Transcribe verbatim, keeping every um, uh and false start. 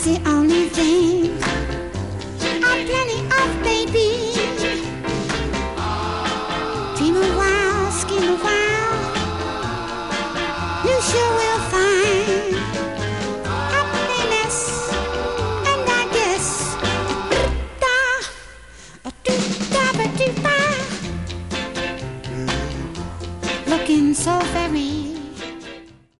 the only thing. I'm plenty of baby. Dream a while, scheme a while. You sure will find happiness, and I guess da, do da ba do ba. Looking so very